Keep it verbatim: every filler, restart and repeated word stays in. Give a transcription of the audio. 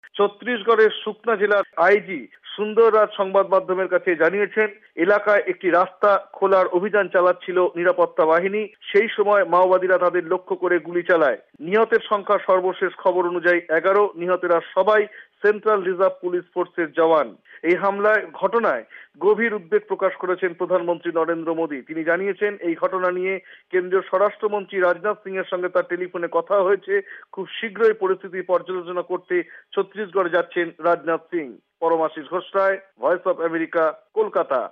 ছত্তিশগড়ের সুকমা জেলার আইজি সুন্দর রাজ সংবাদ মাধ্যমের কাছে জানিয়েছেন, এলাকায় একটি রাস্তা খোলার অভিযান চালাচ্ছিল নিরাপত্তা বাহিনী। সেই সময় মাওবাদীরা তাদের লক্ষ্য করে গুলি চালায়। নিহতের সংখ্যা সর্বশেষ খবর অনুযায়ী এগারো। নিহতেরা সবাই সেন্ট্রাল রিজার্ভ পুলিশ ফোর্সের জওয়ান। এই হামলায় ঘটনায় গভীর উদ্বেগ প্রকাশ করেছেন প্রধানমন্ত্রী নরেন্দ্র মোদী। তিনি জানিয়েছেন, এই ঘটনা নিয়ে কেন্দ্রীয় স্বরাষ্ট্রমন্ত্রী রাজনাথ সিং এর সঙ্গে তার টেলিফোনে কথা হয়েছে। খুব শীঘ্রই পরিস্থিতি পর্যালোচনা করতে ছত্তিশগড় যাচ্ছেন Rajnath Singh. Paramashis Ghosh Roy, Voice of America, Kolkata.